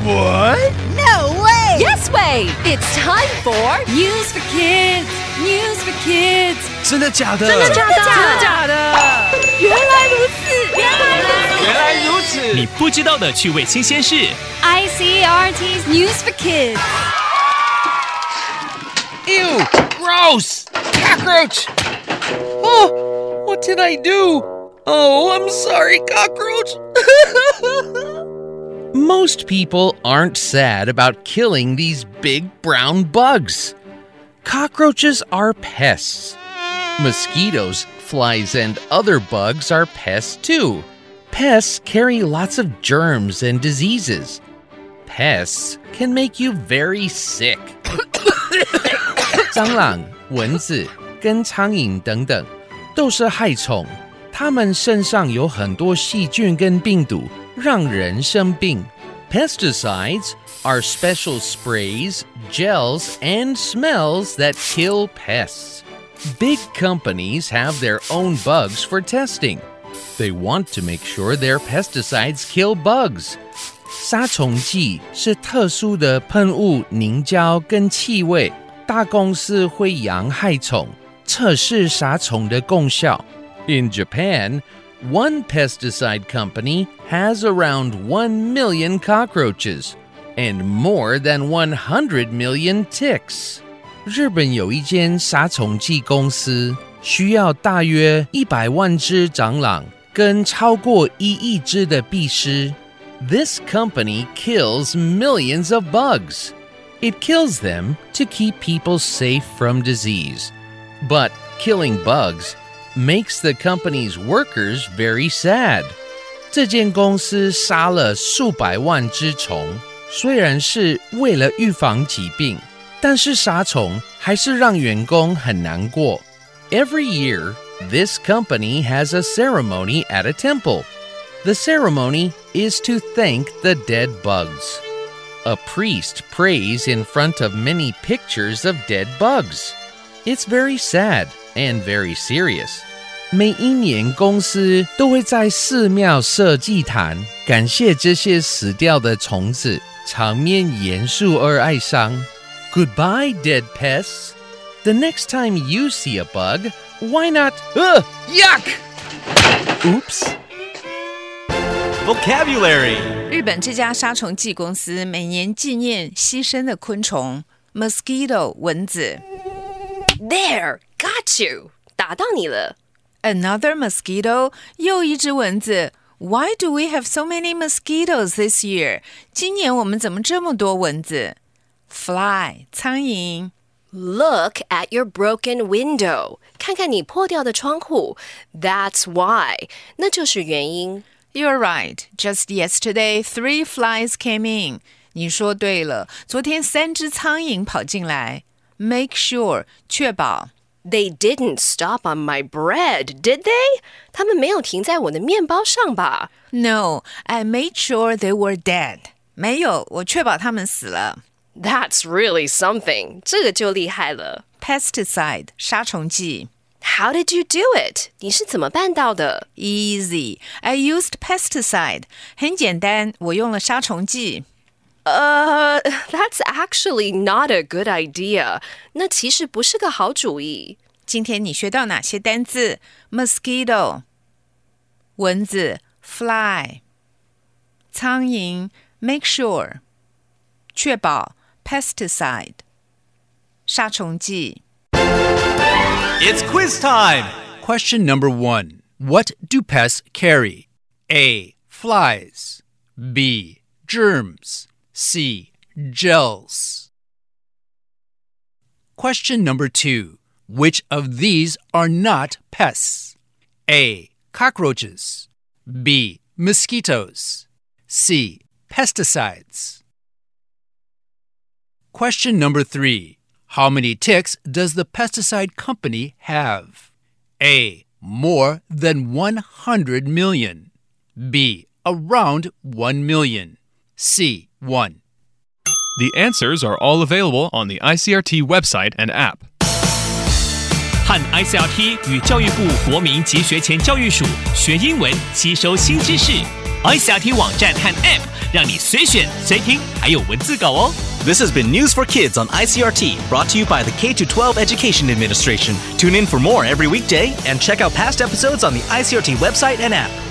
What? No way! Yes way! It's time for News for Kids! News for Kids! 真的假的？ 真的假的？原来如此！ 原来如此！ 你不知道的趣味新鲜事 ICRT's News for Kids! Ew! Gross! Cockroach! Oh, what did I do? Oh, I'm sorry, cockroach. Most people aren't sad about killing these big brown bugs. Cockroaches are pests. Mosquitoes, flies, and other bugs are pests too. Pests carry lots of germs and diseases. Pests can make you very sick. 蟑螂、蚊子跟苍蝇等等都是害虫，它们身上有很多细菌跟病毒，让人生病。Pesticides are special sprays, gels, and smells that kill pests. Big companies have their own bugs for testing. They want to make sure their pesticides kill bugs. 杀虫剂是特殊的喷雾、凝胶跟气味，大公司会养害虫，测试杀虫的功效。In Japan, one pesticide company has around 1 million cockroaches and more than 100 million ticks. 日本有一间杀虫剂公司，需要大约100万只蟑螂跟超过1亿只的壁虱。This company kills millions of bugs. It kills them to keep people safe from disease. But killing bugs makes the company's workers very sad. 这间公司杀了数百万只虫，虽然是为了预防疾病，但是杀虫还是让员工很难过。Every year, this company has a ceremony at a temple. The ceremony is to thank the dead bugs. A priest prays in front of many pictures of dead bugs. It's very sad and very serious. 每一年公司都会在寺庙设祭坛，感谢这些死掉的虫子，场面严肃而哀伤。Goodbye, dead pests. The next time you see a bug, why not? Yuck! Oops. Vocabulary 日本这家杀虫剂公司每年纪念牺牲的昆虫 mosquito 蚊子。 There! Got you! 打到你了。 Another mosquito 又一只蚊子。 Why do we have so many mosquitoes this year? 今年我们怎么这么多蚊子？ Fly 苍蝇。 Look at your broken window. 看看你破掉的窗户。 That's why. 那就是原因。 You're right. Just yesterday, 3 flies came in. 你说对了，昨天3只苍蝇跑进来。 Make sure 确保。 They didn't stop on my bread, did they? 他们没有停在我的面包上吧？ No, I made sure they were dead. 没有，我确保他们死了。 That's really something. 这个就厉害了。 Pesticide 杀虫剂。 How did you do it? 你是怎么办到的？ Easy. I used pesticide. 很简单，我用了杀虫剂。 That's actually not a good idea. 那其实不是个好主意。 今天你学到哪些单字？ Mosquito 蚊子 Fly 苍蝇 Make sure 确保 Pesticide 杀虫剂。 It's quiz time! Question number 1. What do pests carry? A. Flies. B. Germs. C. Gels. Question number 2. Which of these are not pests? A. Cockroaches. B. Mosquitoes. C. Pesticides. Question number 3. How many ticks does the pesticide company have? A. More than 100 million. B. Around 1 million. C. 1. The answers are all available on the ICRT website and app. 和 ICRT 与教育部国民及学前教育署学英文，吸收新知识。 ICRT 网站和 App， 让你随选随听，还有文字稿哦。 This has been News for Kids on ICRT, brought to you by the K-12 Education Administration. Tune in for more every weekday and check out past episodes on the ICRT website and app.